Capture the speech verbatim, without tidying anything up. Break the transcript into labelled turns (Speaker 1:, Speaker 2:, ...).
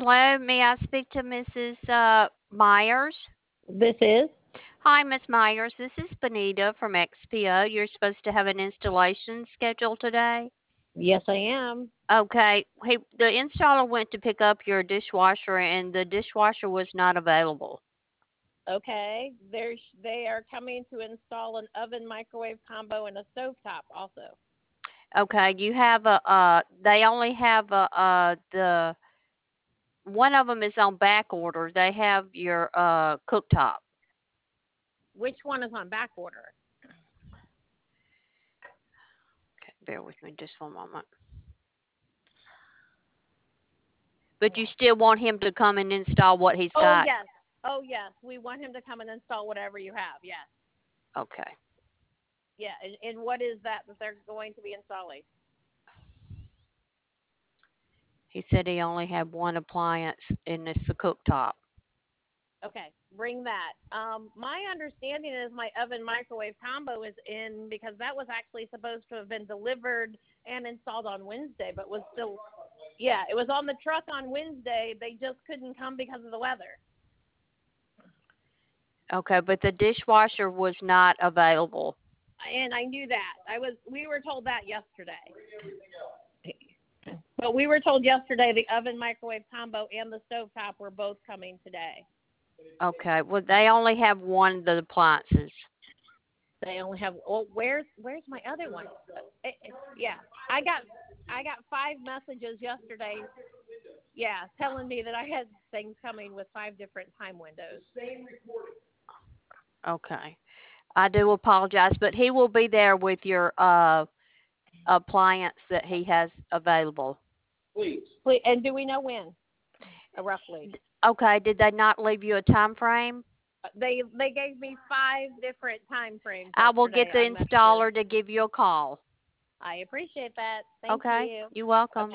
Speaker 1: Hello, may I speak to Missus Uh, Myers?
Speaker 2: This is?
Speaker 1: Hi, Miss Myers. This is Benita from X P O. You're supposed to have an installation scheduled today.
Speaker 2: Yes, I am.
Speaker 1: Okay. Hey, the installer went to pick up your dishwasher, and the dishwasher was not available.
Speaker 2: Okay. They're, they are coming to install an oven microwave combo and a stovetop also.
Speaker 1: Okay. You have a. Uh, they only have a. Uh, the one of them is on back order. They have your uh cooktop.
Speaker 2: Which one is on back order?
Speaker 1: Okay, bear with me just one moment. But you still want him to come and install what he's
Speaker 2: Oh,
Speaker 1: got?
Speaker 2: yes. Oh, yes. We want him to come and install whatever you have. Yes.
Speaker 1: Okay.
Speaker 2: Yeah. And, and what is that that they're going to be installing?
Speaker 1: He said he only had one appliance, and it's the cooktop.
Speaker 2: Okay. Bring that. Um, my understanding is my oven microwave combo is in because that was actually supposed to have been delivered and installed on Wednesday, but was still, yeah, it was on the truck on Wednesday. They just couldn't come because of the weather.
Speaker 1: Okay, but the dishwasher was not available.
Speaker 2: And I knew that. I was. We were told that yesterday. But we were told yesterday the oven microwave combo and the stovetop were both coming today.
Speaker 1: Okay, well, they only have one of the appliances.
Speaker 2: They only have. Oh, where's where's my other one? It, it, yeah, I got I got five messages yesterday. Yeah, telling me that I had things coming with five different time windows.
Speaker 1: Okay. I do apologize, but he will be there with your uh appliance that he has available.
Speaker 2: Please. Please. And do we know when? Uh, roughly.
Speaker 1: Okay, did they not leave you a time frame?
Speaker 2: They they gave me five different time frames
Speaker 1: I will get
Speaker 2: yesterday
Speaker 1: the
Speaker 2: on messages.
Speaker 1: installer to give you a call.
Speaker 2: I appreciate that. Thank
Speaker 1: Okay,
Speaker 2: you.
Speaker 1: you're welcome.
Speaker 2: Okay.